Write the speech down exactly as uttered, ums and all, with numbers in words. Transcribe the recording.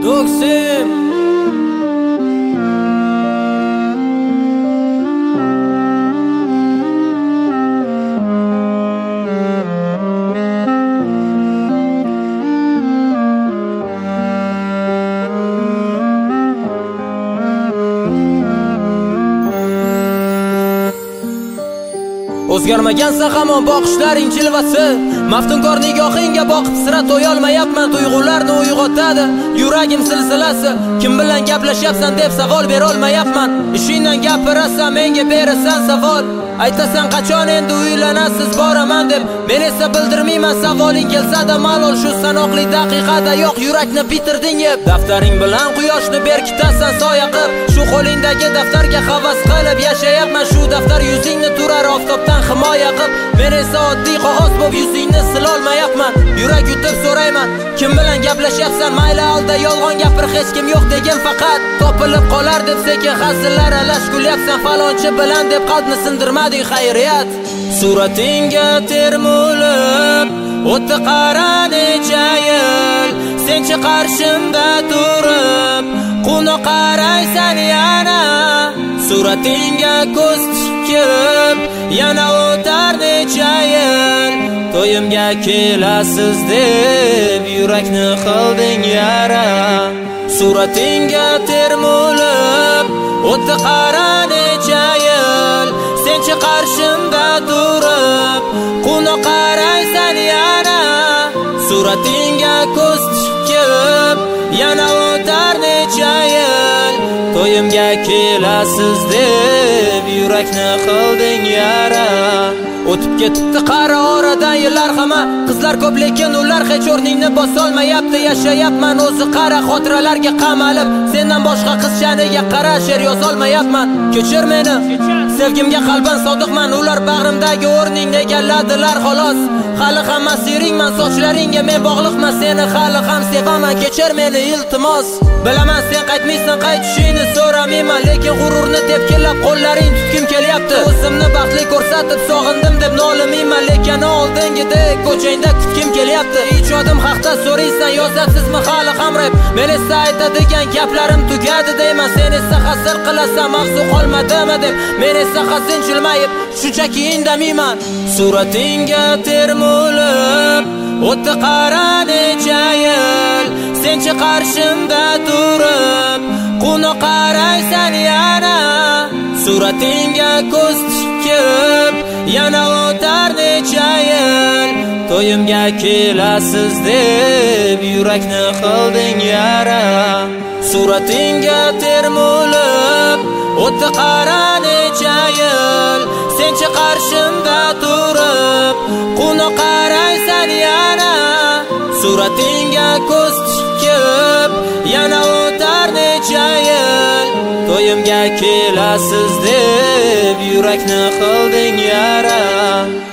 Do'ksim o'zgarmagansa hamon boqishlaring jilvasi, maftunkor nigohingga boqib sira to'yolmayapman. Tuyg'ularni uyg'otadi yuragim silsilasi. Kim bilan gaplashyapsan deb savol bera olmayapman. Ishingdan gapirasan, menga berasan savol. Aytasan qachon endi uylanasiz boraman deb, men esa bildirmayman. Savoling kelsa-da malol, shu sanoqli daqiqada yo'q, yurakni bitirding yeb. Daftaring bilan quyoshni berkitasan soya qilib, shu qo'lingdagi daftarga havas qilib yashayapman. Shu daftar yuzingni turar oftobdan himoya qilib, men esa oddiy qog'oz bo'lib yuzingni silolmayapman. Yurak yutib so'rayman, kim bilan gaplashyapsan? Mayli alda yolg'on gapir, hech kim yo'q degin faqat. Topilib qolar deb sekin hazillar alash kulyapsan. Falonchi bilan deb qalbni sindirmading, xayriyat. Suratingga termulib o'tdi qara necha yil, senchi qarshimda turib quvnoq qaraysan yana. Suratingga ko'z tikib yana o'tar necha yil, to'yimga kelasiz deb yurakni qilding yara. Suratingga termulib o'tdi qara necha yil, senchi qarshimda turib quvnoq qaraysan yana. Suratingga ko'z tikib yana o'tar necha yil, to'yimga kelasiz deb yurakni qilding yara. O'tib ketibdi qara oradan yillar hamma, qizlar ko'p lekin ular hech o'rningni bosolmayapti. Yashayapman o'zi qara xotiralarga qamalib, sendan boshqa qizchaniga qara she'r yozolmayapman. Kechir meni, sevgimga qalban sodiqman, ular bag'rimdagi o'rningni egalladilar xolos. Hali ham asiringman, sochlaringga men bog'liqman, seni hali ham sevaman. Kechir meni iltimos, bilaman sen qaytmaysan, qaytishingni so'ramayman, lekin g'ururni tepkilab qo'llaring tutkim kelyapti. O'zimni baxtli ko'rsatib sog'indim deb nolimayman, lekin oldingidek ko'changda kutkim kelyapti. Ijodim haqda so'raysan, yozasizmi hali ham rap? Men esa aytadigan gaplarim tugadi deyman, sen esa hasir qilasan, mavzu qolmadimi deb. Men esa hazin jilmayib shunchaki indamayman. Suratingga termulib o'tdi qara necha yil, senchi qarshimda turib quvnoq qaraysan yana. Suratingga ko'z tikib yana o'tar necha yil, to'yimga kelasiz deb yurakni qilding yara. Suratingga termulib o'tdi qara necha yil, senchi qarshimda turib quvnoq qaraysan yana. Suratingga ko'z tikib yana o'tar necha yil, to'yimga kelasiz deb yurakni qilding yara.